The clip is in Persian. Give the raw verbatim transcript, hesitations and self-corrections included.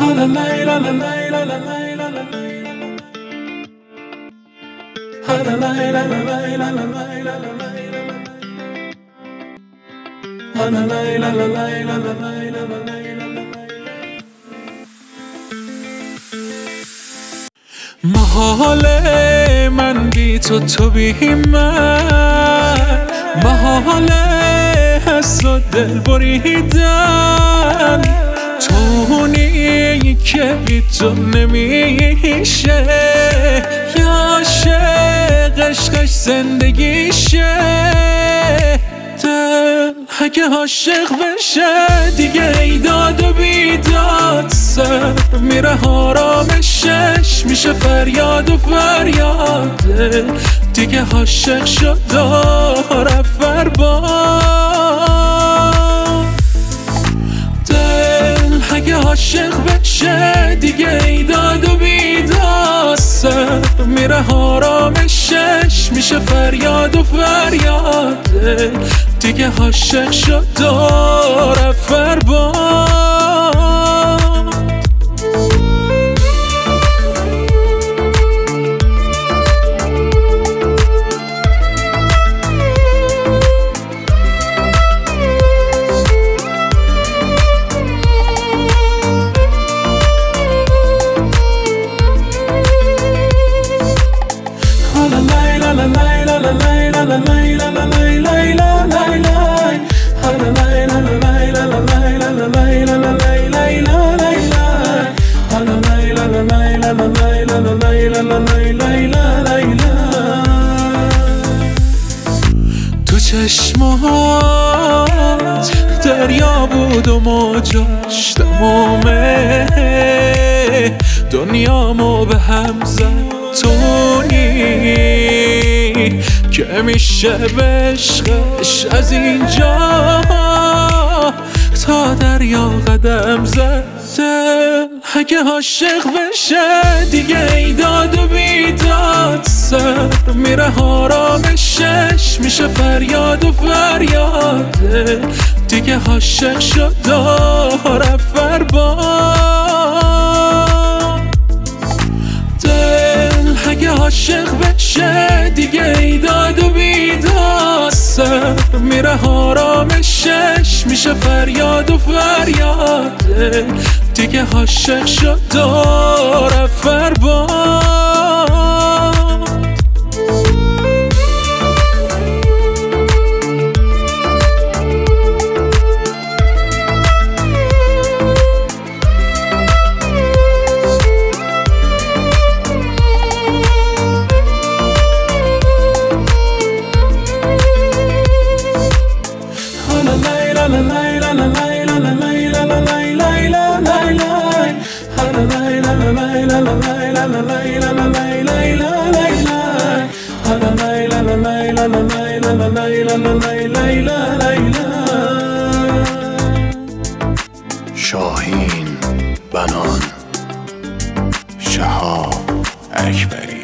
محاله من بی تو تو بی من، محاله حس و دل بریدن، تونی که بی تو نمیشه، یا عاشق عشقش زندگیشه. دل اگه عاشق بشه دیگه ایداد و بیداد، سر میره آرامشش میشه فریاد و فریاد. دل دیگه عاشق شد داره فرباد. دل اگه عاشق بشه دیگه ایداد و بیداد، سر میره آرامشش میشه فریاد و فریاد. دل دیگه عاشق شد داره فرباد. تو چشمات دریا بود و موجاش تمامه، دنیامو به هم زد تونی که میشه به عشقش از اینجا تا دریا قدم زد. دل اگه عاشق بشه دیگه ایداد و بیداد، سر میره آرامشش میشه فریاد و فریاد. دل دیگه عاشق شد داره فرباد. دل اگه عاشق بشه دیگه ایداد و بیداد، سر میره آرامشش میشه فریاد و فریاد. دل دیگه عاشق شد داره فرباد. شاهین بنان، شهاب اکبری.